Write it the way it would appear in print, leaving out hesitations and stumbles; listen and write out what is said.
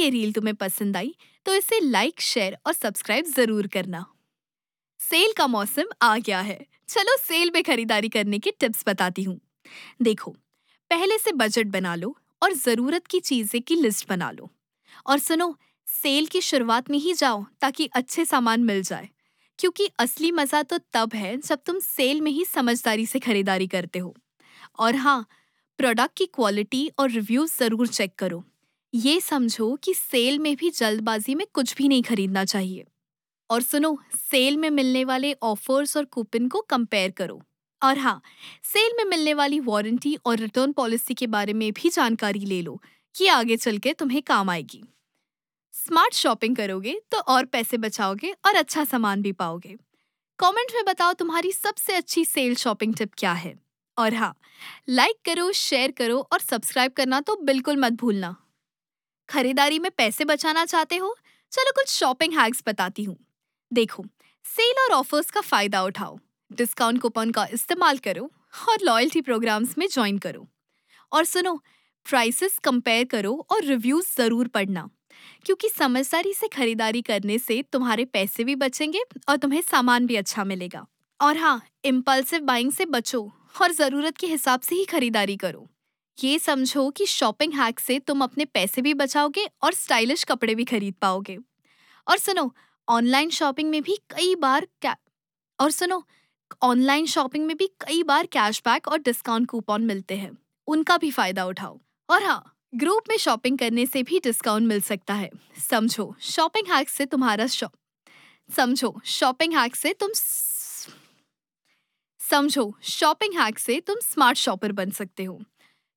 ये रील तुम्हें पसंद आई तो इसे लाइक, शेयर और सब्सक्राइब जरूर करना। सेल का मौसम आ गया है। चलो सेल में खरीदारी करने की टिप्स बताती हूँ। देखो, पहले से बजट बना लो और जरूरत की चीजें की लिस्ट बना लो। और सुनो, सेल की शुरुआत में ही जाओ ताकि अच्छे सामान मिल जाए। क्योंकि असली मजा तो तब है जब तुम सेल में ही समझदारी से खरीदारी करते हो। और हाँ, प्रोडक्ट की क्वालिटी और रिव्यूज जरूर चेक करो। ये समझो कि सेल में भी जल्दबाजी में कुछ भी नहीं खरीदना चाहिए। और सुनो, सेल में मिलने वाले ऑफर्स और कूपन को कंपेयर करो। और हाँ, सेल में मिलने वाली वारंटी और रिटर्न पॉलिसी के बारे में भी जानकारी ले लो कि आगे चल के तुम्हें काम आएगी। स्मार्ट शॉपिंग करोगे तो और पैसे बचाओगे और अच्छा सामान भी पाओगे। कमेंट में बताओ तुम्हारी सबसे अच्छी सेल शॉपिंग टिप क्या है। और हाँ, लाइक करो, शेयर करो और सब्सक्राइब करना तो बिल्कुल मत भूलना। खरीदारी में पैसे बचाना चाहते हो? चलो कुछ शॉपिंग हैक्स बताती हूँ। देखो, सेल और ऑफर्स का फायदा उठाओ, डिस्काउंट कूपन का इस्तेमाल करो और लॉयल्टी प्रोग्राम्स में ज्वाइन करो। और सुनो, प्राइसेस कंपेयर करो और रिव्यूज जरूर पढ़ना। क्योंकि समझदारी से खरीदारी करने से तुम्हारे पैसे भी बचेंगे और तुम्हें सामान भी अच्छा मिलेगा। और हाँ, इम्पल्सिव बाइंग से बचो और जरूरत के हिसाब से ही खरीदारी करो। ये समझो कि शॉपिंग हैक से तुम अपने पैसे भी बचाओगे और स्टाइलिश कपड़े भी खरीद पाओगे। और सुनो, ऑनलाइन शॉपिंग में भी कई बार क्या और सुनो ऑनलाइन शॉपिंग में भी कई बार कैशबैक और डिस्काउंट कूपन मिलते हैं। उनका भी फायदा उठाओ। और हाँ, ग्रुप में शॉपिंग करने से भी डिस्काउंट मिल सकता है। समझो शॉपिंग हैक से तुम्हारा शॉ समझो शॉपिंग हैक से तुम स- समझो शॉपिंग हैक से तुम स्मार्ट शॉपर बन सकते हो।